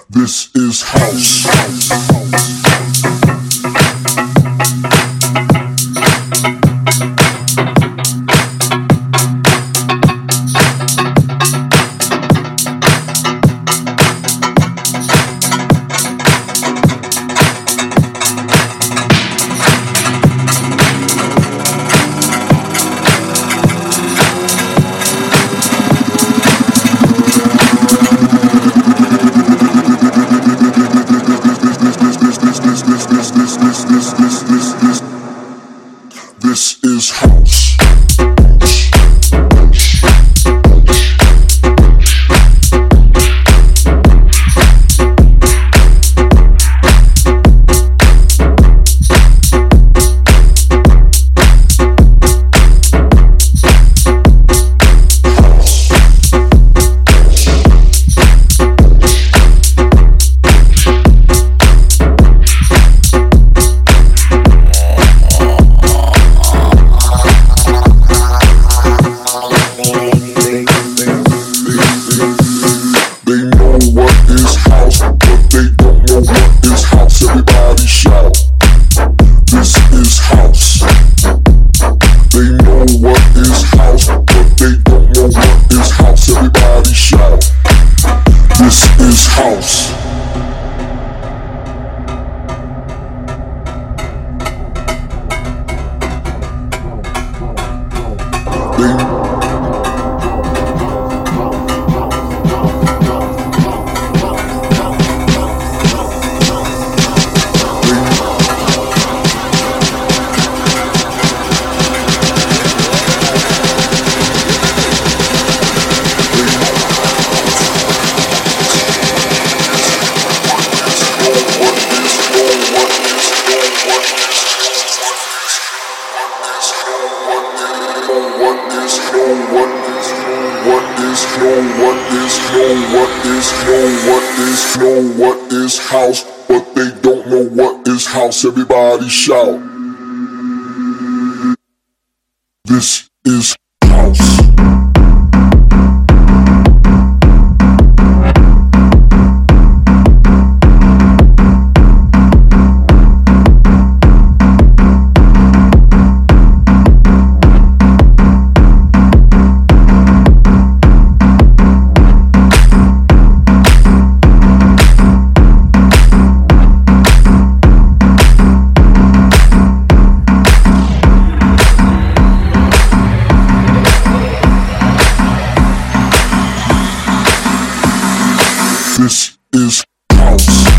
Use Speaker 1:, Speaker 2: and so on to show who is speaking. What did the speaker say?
Speaker 1: This is house. This is house. Everybody shout. This is house. They know what is house, but they don't know what is house. Everybody shout. This is house. What is house, but they don't know what is house. Everybody shout. This is house. This is house.